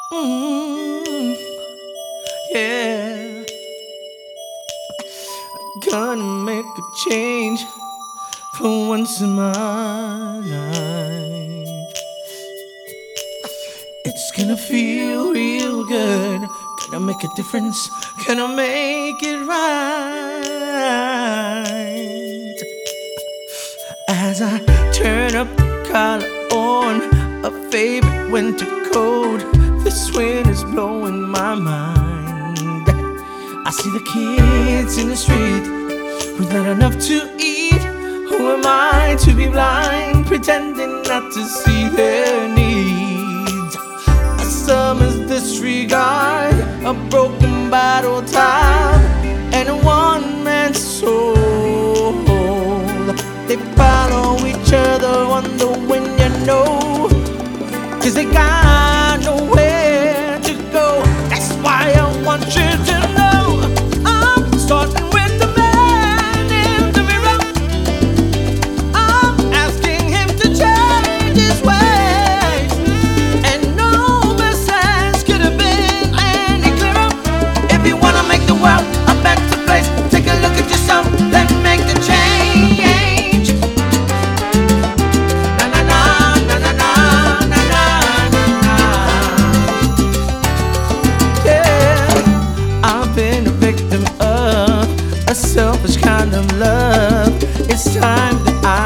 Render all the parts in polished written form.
Mm, yeah, gonna make a change for once in my life. It's gonna feel real good. Gonna make a difference. Gonna make it right. As I turn up the collar on a favorite winter coat, this wind is blowing my mind. I see the kids in the street with not enough to eat. Who am I to be blind, pretending not to see their needs? A summer's disregard, a broken bottle top, and a one-man soul. They follow each other on the wind, you know, 'cause they got nowhere to go. That's why I want you to know I'm starting with the man in the mirror. I'm asking him to change his ways, and no message could have been any clearer. If you wanna make the world a better place, take a look at yourself, then make the change. A selfish kind of love. It's time that I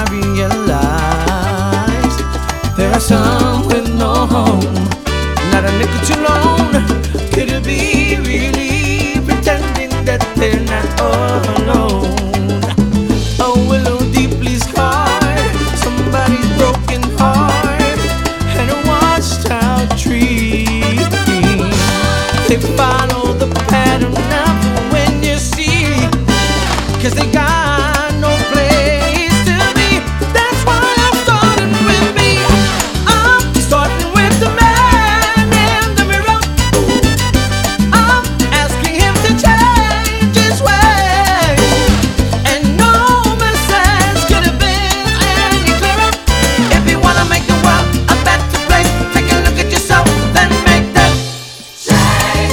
realize there are some with no home, not a nickel too long. Could it be really pretending that they're not alone? A willow deeply scarred, somebody's broken heart, and a washed out tree. They follow the pattern of when you see, 'cause they got no place to be. That's why I'm starting with me. I'm starting with the man in the mirror. I'm asking him to change his ways, and no message could have been any clearer. If you wanna make the world a better place, take a look at yourself, then make that change.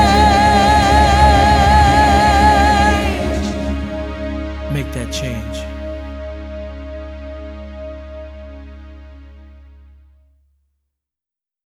Make that change.